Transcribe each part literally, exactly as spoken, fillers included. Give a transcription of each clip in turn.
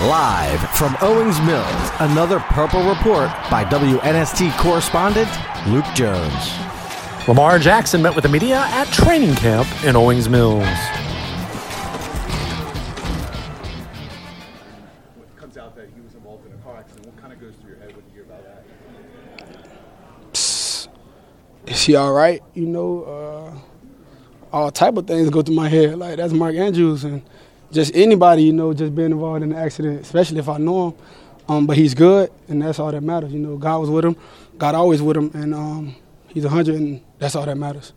Live from Owings Mills, another Purple Report by W N S T correspondent Luke Jones. Lamar Jackson met with the media at training camp in Owings Mills. It comes out that he was involved in a car accident. What kind of goes through your head when you hear about that? Psst. Is he all right? You know, uh, all type of things go through my head. Like, that's Mark Andrews, and just anybody, you know, just being involved in an accident, especially if I know him. Um, but he's good, and that's all that matters. You know, God was with him. God always with him, and um, he's one hundred, and that's all that matters.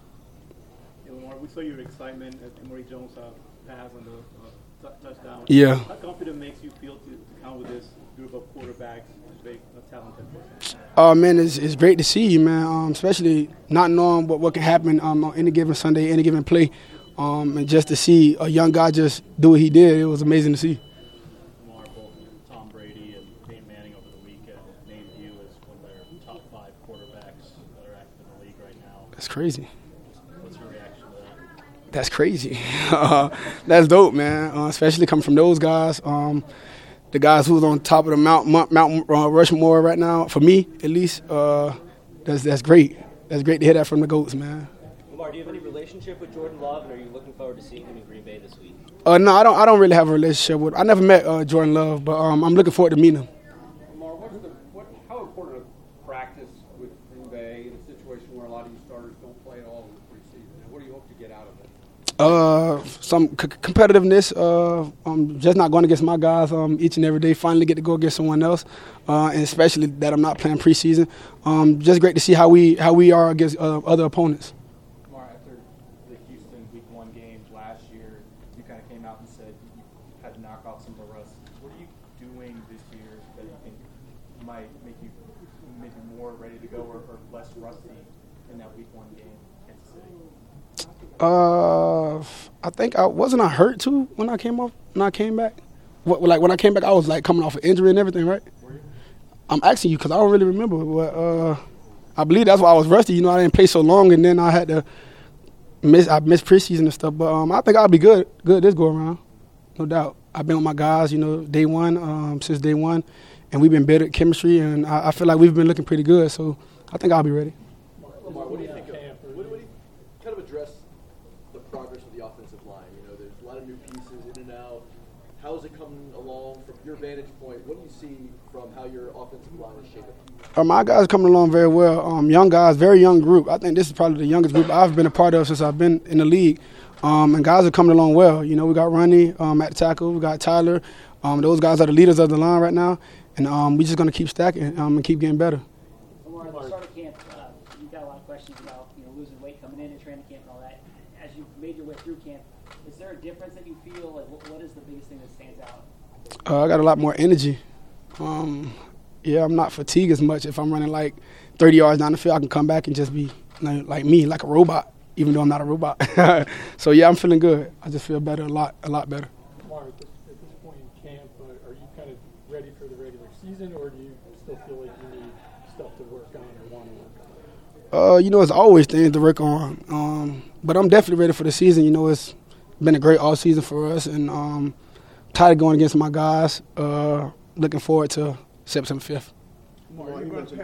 Yeah, Lamar, we saw your excitement at Emory Jones' uh, pass on the uh, t- touchdown. Yeah. How confident makes you feel to, to count with this group of quarterbacks, very uh, talented? Oh, uh, man, it's, it's great to see you, man, um, especially not knowing what, what can happen um, on any given Sunday, any given play. Um, and just to see a young guy just do what he did, it was amazing to see. Lamar, both Tom Brady and Peyton Manning over the weekend named you as one of their top five quarterbacks that are active in the league right now. That's crazy. What's your reaction to that? That's crazy. uh, that's dope, man, uh, especially coming from those guys. Um, the guys who's on top of the Mount, Mount, Mount uh, Rushmore right now, for me at least, uh, that's, that's great. That's great to hear that from the GOATs, man. Lamar, do you have any relationship with Jordan Love, and are you looking forward to seeing him in Green Bay this week? Uh, no, I don't. I don't really have a relationship with. I never met uh, Jordan Love, but um, I'm looking forward to meeting him. Lamar, what's the, what, how important is practice with Green Bay in a situation where a lot of you starters don't play at all in the preseason? And what do you hope to get out of it? Uh, some c- competitiveness. Uh, um, just not going against my guys um, each and every day. Finally, get to go against someone else, uh, and especially that I'm not playing preseason. Um, just great to see how we how we are against uh, other opponents. Lamar, after the Houston Week One game last year, you kind of came out and said you had to knock off some of the rust. What are you doing this year that you think might make you maybe more ready to go or, or less rusty in that Week One game, Kansas City? Uh, I think I wasn't I hurt too when I came off when I came back. What, like when I came back, I was like coming off an injury and everything, right? I'm asking you because I don't really remember. But uh, I believe that's why I was rusty. You know, I didn't play so long, and then I had to miss. I missed preseason and stuff. But um, I think I'll be good. Good this go around, no doubt. I've been with my guys, you know, day one um, since day one, and we've been better at chemistry, and I, I feel like we've been looking pretty good. So I think I'll be ready. Lamar, what do you think of, what, what do you kind of address the progress of the offensive line? You know, there's a lot of new pieces in and out. How is it coming along from your vantage point? What do you see from how your offensive line is shaping up? Uh, my guys are coming along very well. Um, young guys, very young group. I think this is probably the youngest group I've been a part of since I've been in the league. Um, and guys are coming along well. You know, we got Ronnie um, at the tackle. We got Tyler. Um, those guys are the leaders of the line right now. And um, we're just going to keep stacking um, and keep getting better. Lamar, at the start of camp, uh, you got a lot of questions about you know losing weight coming in and training camp and all that. As you made your way through camp, is there a difference that you feel? Like, what, what is the biggest thing that stands out? Uh, I got a lot more energy. Um, yeah, I'm not fatigued as much. If I'm running like thirty yards down the field, I can come back and just be like, like me, like a robot, even though I'm not a robot. So yeah, I'm feeling good. I just feel better, a lot, a lot better. Lamar, at this, at this point in camp, uh, are you kind of ready for the regular season, or do you still feel like you need stuff to work on or want to work on? Uh, you know, it's always things to work on. Um, but I'm definitely ready for the season. You know, it's been a great all season for us, and um, tired of going against my guys. Uh, looking forward to September fifth. Lamar, you, mentioned,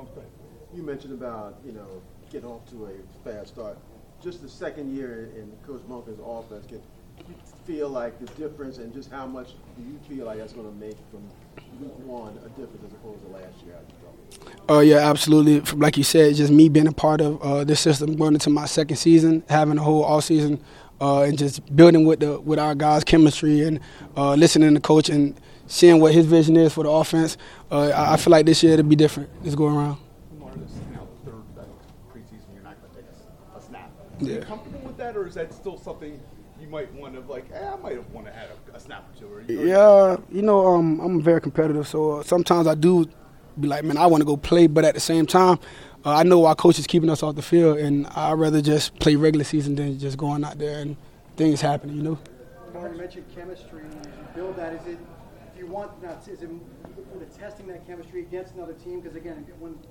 you mentioned about, you know, getting off to a fast start. Just the second year in Coach Monken's offense, can you feel like the difference, and just how much do you feel like that's going to make from week one a difference as opposed to last year? Oh, uh, yeah, absolutely. From, like you said, just me being a part of uh, this system, going into my second season, having a whole all season, uh, and just building with the with our guys' chemistry and uh, listening to coach and seeing what his vision is for the offense. Uh, I, I feel like this year it'll be different. This go around. Lamar, this is now the third preseason you're not going to take a, a snap. Yeah. Are you comfortable with that, or is that still something you might want to, like, eh, I might have want to add a, a snap or two? Or, or yeah, you know, um, I'm very competitive, so uh, sometimes I do be like, man, I want to go play, but at the same time, uh, I know our coach is keeping us off the field, and I'd rather just play regular season than just going out there and things happening, you know? You mentioned chemistry. As you build that, is it, if you want, not, is it sort of testing that chemistry against another team? Because, again, when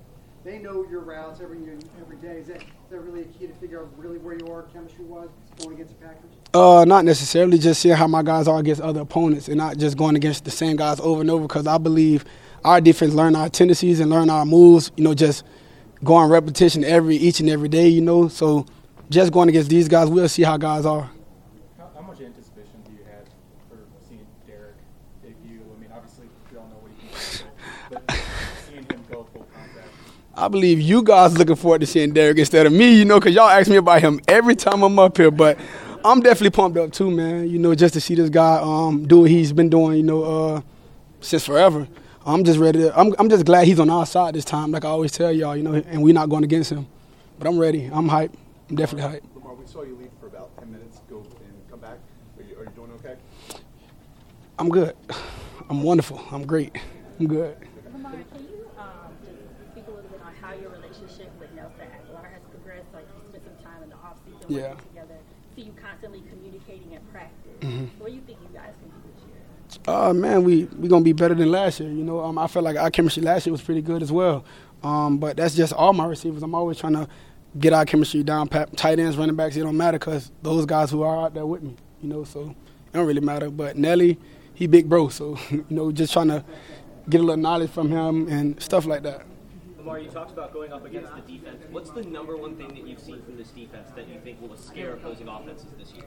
they know your routes every every day. Is that, is that really a key to figure out really where you are chemistry-wise going against the Packers? Uh, not necessarily. Just seeing how my guys are against other opponents and not just going against the same guys over and over, because I believe our defense learn our tendencies and learn our moves, you know, just going repetition every each and every day, you know. So just going against these guys, we'll see how guys are. How, how much anticipation do you have for seeing Derek debut? I mean, obviously, we all know what he can do, but seeing him go full contact. I believe you guys looking forward to seeing Derek instead of me, you know, because y'all ask me about him every time I'm up here. But I'm definitely pumped up too, man, you know, just to see this guy um, do what he's been doing, you know, uh, since forever. I'm just ready to, I'm, I'm just glad he's on our side this time, like I always tell y'all, you know, and we're not going against him. But I'm ready. I'm hyped. I'm definitely hyped. Lamar, we saw you leave for about ten minutes, go and come back. Are you, are you doing okay? I'm good. I'm wonderful. I'm great. I'm good. Lamar, can you um, just speak a little bit on how your relationship with Nelson Aguilar has progressed? Like, you spent some time in the offseason working Yeah. together. See you constantly communicating at practice. Mhm. What do you think you guys can do this year? Uh, man, we we gonna be better than last year. You know, um, I felt like our chemistry last year was pretty good as well. Um, but that's just all my receivers. I'm always trying to get our chemistry down. Pat, tight ends, running backs, it don't matter because those guys who are out there with me. You know, so it don't really matter. But Nelly, he big bro, so you know, just trying to get a little knowledge from him and stuff like that. Lamar, you talked about going up against the defense. What's the number one thing that you've seen from this defense that you think will scare opposing offenses this year?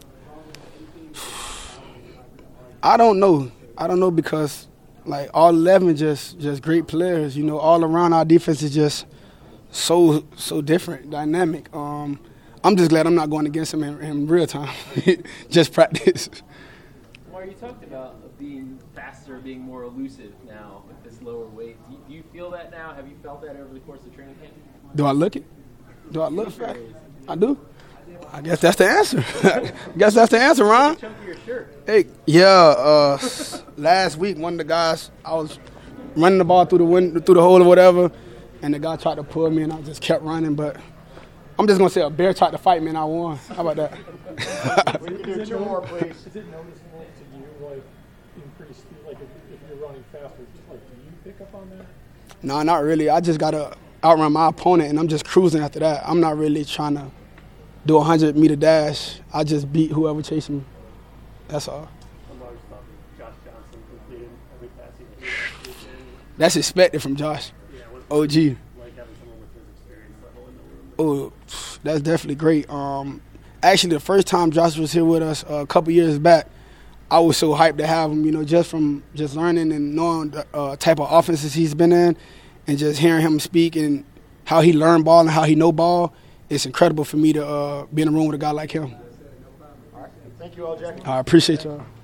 I don't know. I don't know because, like, all eleven just just great players. You know, all around our defense is just so so different, dynamic. Um, I'm just glad I'm not going against him in, in real time, just practice. Lamar, you talked about being faster, being more elusive now with this lower weight. Do you, do you feel that now? Have you felt that over the course of training camp? Do I look it? Do I look fast? I do. I guess that's the answer. I guess that's the answer, Ron. Hey, yeah. Uh, last week, one of the guys, I was running the ball through the window, through the hole or whatever, and the guy tried to pull me, and I just kept running. But I'm just gonna say a bear tried to fight me, and I won. How about that? We can do two more, please. Is it noticeable to you, like increased, like if, if you're running faster, like do you pick up on that? No, not really. I just gotta outrun my opponent, and I'm just cruising after that. I'm not really trying to do a hundred meter dash. I just beat whoever chasing me. That's all. That's expected from Josh. O G. Oh, that's definitely great. Um, actually, the first time Josh was here with us uh, a couple years back, I was so hyped to have him. You know, just from just learning and knowing the uh, type of offenses he's been in, and just hearing him speak and how he learned ball and how he know ball. It's incredible for me to uh, be in a room with a guy like him. All right. Thank you all, Jack. I appreciate y'all.